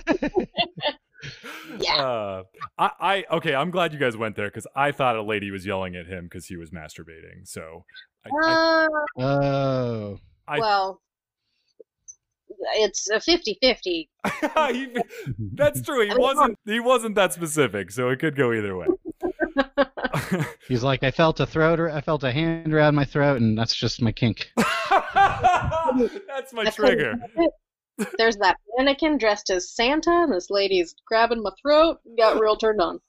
Yeah. Uh, I, I okay. I'm glad you guys went there because I thought a lady was yelling at him because he was masturbating. So, I, Uh, Oh. I- well, it's a fifty-fifty. I, he, that's true. He wasn't. He wasn't that specific, so it could go either way. He's like, I felt a throat, or I felt a hand around my throat, and that's just my kink. That's my I trigger. couldn't- There's that mannequin dressed as Santa, and this lady's grabbing my throat. Got real turned on.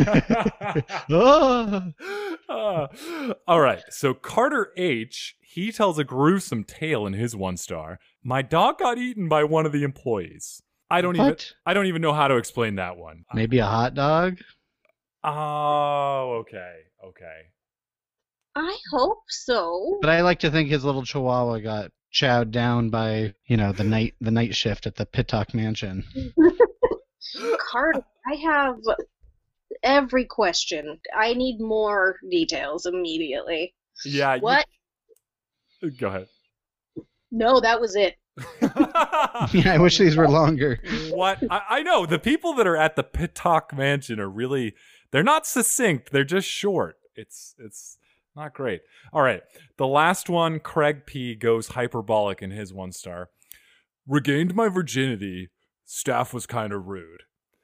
Oh. Uh, all right. So Carter H, he tells a gruesome tale in his one star. My dog got eaten by one of the employees. I don't even. What? I don't even know how to explain that one. Maybe a hot dog? Oh, okay, okay. I hope so. But I like to think his little chihuahua got chowed down by, you know, the night the night shift at the Pittock Mansion. Carter, I have every question. I need more details immediately. Yeah. you- What? Go ahead. No, that was it. Yeah, I wish these were longer. What? I, I know the people that are at the Pittock Mansion are really. They're not succinct. They're just short. It's it's. Not great. All right. The last one, Craig P. goes hyperbolic in his one star. Regained my virginity. Staff was kind of rude.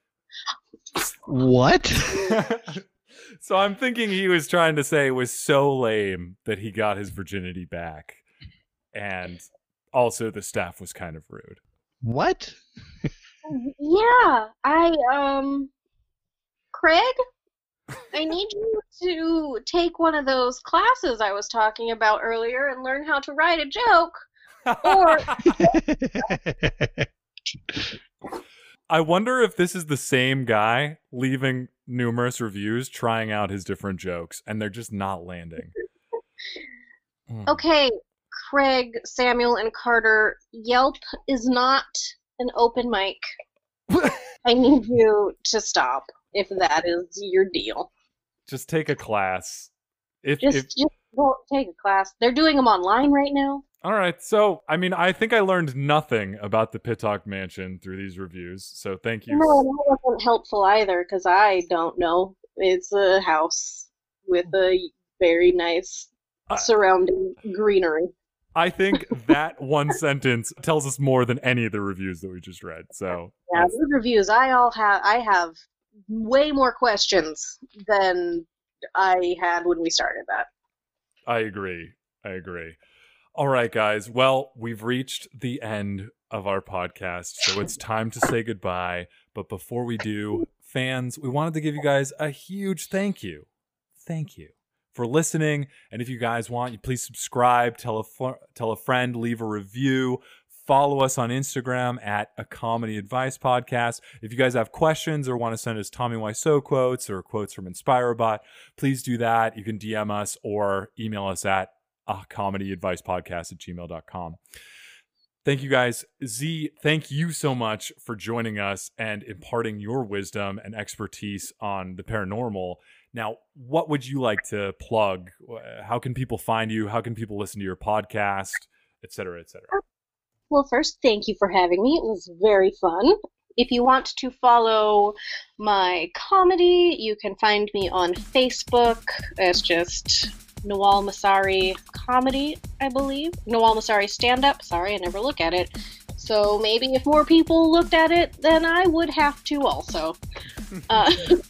What? So I'm thinking he was trying to say it was so lame that he got his virginity back. And also the staff was kind of rude. What? Yeah, I, um, Craig, I need you to take one of those classes I was talking about earlier and learn how to write a joke. Or, I wonder if this is the same guy leaving numerous reviews trying out his different jokes and they're just not landing. Hmm. okay, Craig, Samuel, and Carter, Yelp is not an open mic. I need you to stop if that is your deal. Just take a class. If, Just, if just don't take a class. They're doing them online right now. All right. So, I mean, I think I learned nothing about the Pittock Mansion through these reviews. So, thank you. No, that wasn't helpful either because I don't know. It's a house with a very nice Uh, surrounding greenery. I think that one sentence tells us more than any of the reviews that we just read. So, Yeah, that's- these reviews, I all have. I have way more questions than I had when we started that. I agree. I agree. All right, guys. Well, we've reached the end of our podcast, so it's time to say goodbye. But before we do, fans, we wanted to give you guys a huge thank you. Thank you for listening. And if you guys want, you please subscribe, tell a fr- tell a friend, leave a review. Follow us on Instagram at A Comedy Advice Podcast. If you guys have questions or want to send us Tommy Wiseau quotes or quotes from InspireBot, please do that. You can D M us or email us at a comedy advice podcast at gmail dot com. Thank you guys. Z, thank you so much for joining us and imparting your wisdom and expertise on the paranormal. Now, what would you like to plug? How can people find you? How can people listen to your podcast, et cetera, et cetera? Well, first, thank you for having me. It was very fun. If you want to follow my comedy, you can find me on Facebook. It's just Nawal Masari Comedy, I believe. Nawal Masari Stand Up. Sorry, I never look at it. So maybe if more people looked at it, then I would have to also. uh,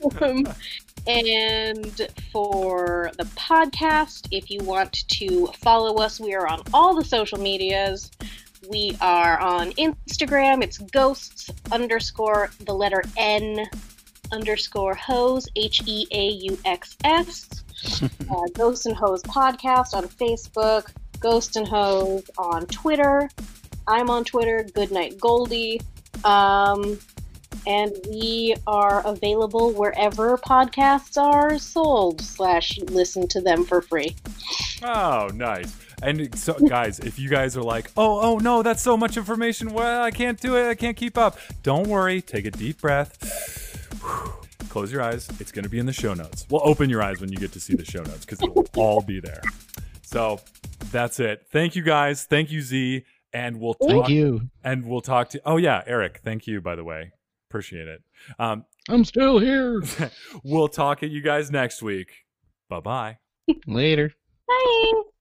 and for the podcast, if you want to follow us, we are on all the social medias. We are on Instagram. It's ghosts underscore the letter N underscore hose, H E A U X S. uh, Ghost and Hose Podcast on Facebook. Ghost and Hose on Twitter. I'm on Twitter, Goodnight Goldie. Um, and we are available wherever podcasts are sold, slash listen to them for free. Oh, nice. And so, guys, if you guys are like, oh, oh, no, that's so much information. Well, I can't do it. I can't keep up. Don't worry. Take a deep breath. Close your eyes. It's going to be in the show notes. Well, open your eyes when you get to see the show notes because it'll all be there. So that's it. Thank you, guys. Thank you, Z. And we'll Thank talk. Thank you. And we'll talk to. Oh yeah, Eric. Thank you, by the way. Appreciate it. Um, I'm still here. we'll talk at you guys next week. Bye bye. Later. Bye.